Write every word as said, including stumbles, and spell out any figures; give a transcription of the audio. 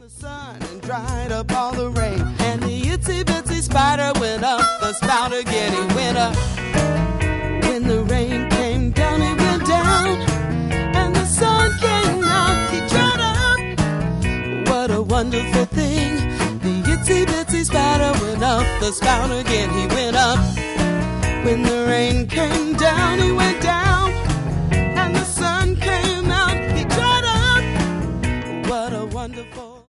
the sun and dried up all the rain. And the itsy bitsy spider went up the spout again. He went up. When the rain came down, he went down. And the sun came out, he dried up. What a wonderful thing. The itsy bitsy spider went up the spout again. He went up. When the rain came down, he went